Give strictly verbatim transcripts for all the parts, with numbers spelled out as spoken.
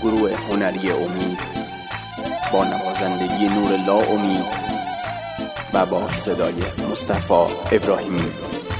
گروه هنری امید با نوازندگی نورالله امید و با صدای مصطفی ابراهیمی.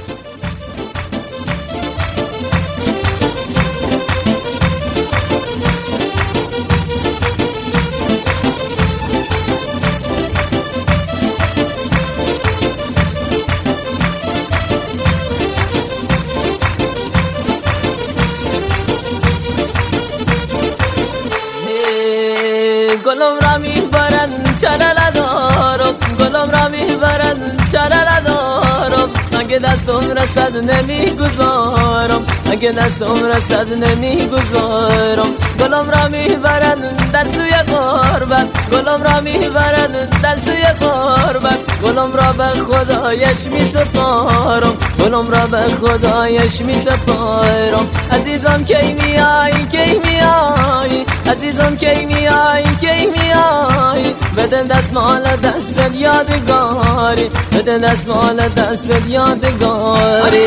گلم را میبرن چرا ندارم، گلم را میبرن چرا ندارم، اگه دستم رسد نمیگذارم، اگه دستم رسد نمیگذارم. گلم را میبرن در سوی غربت، گلم را میبرن در سوی غربت، گلم را به خدایش میسپارم، گلم را به خدایش میسپارم. عزیزم کی میای کی میای، عزیزم کی میای کی میای، بده دستمال دست یادگاری، بده دستمال دست یادگاری.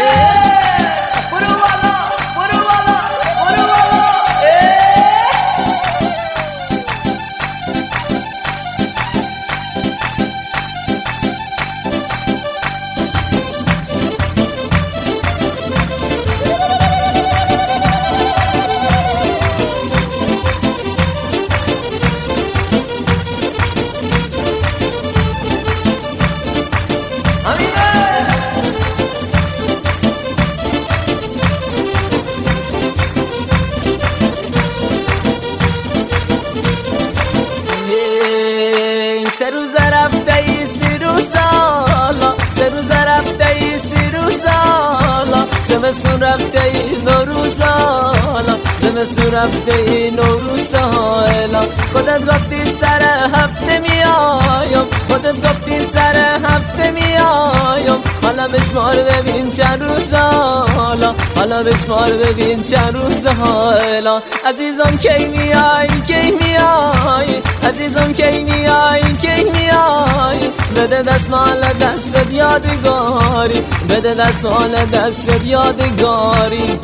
سه روز رفته ای سی روز سالا، سه روز رفته ای سی روز سالا، زمستون رفته ای نوروز سالا، زمستون رفته ای نوروز سالا. خودت گفتی سر هفته میایم، خودت گفتی سر هفته میایم، حالا بشمار ببین چند روز حالا، حالا بشمار ببین چند روز حالا. عزیزم کی میای کی میای، عزیزم کی میای کی میای، بده دستمال دست یادگاری، بده دستمال دست یادگاری.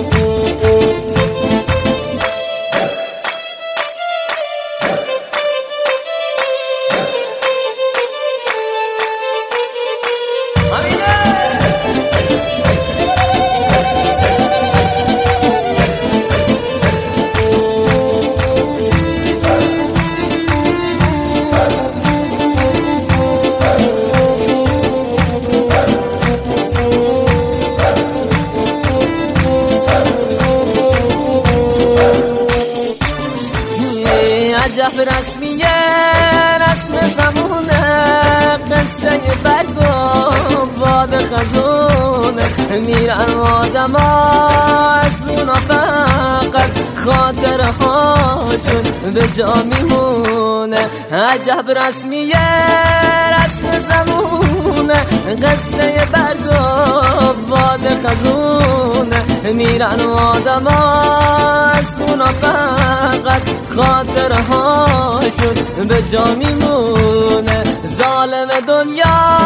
عجب رسمیه رسم زمونه، قصه برگم باد خزونه، میرن آدم ها از اونا فقط خاطر هاشون به جا میمونه. عجب رسمیه رسم زمونه، قصه برگم باد خزونه، میرن آدم ها از اونا فقط خاطر هاشون به جا میمونه. ظالم دنیا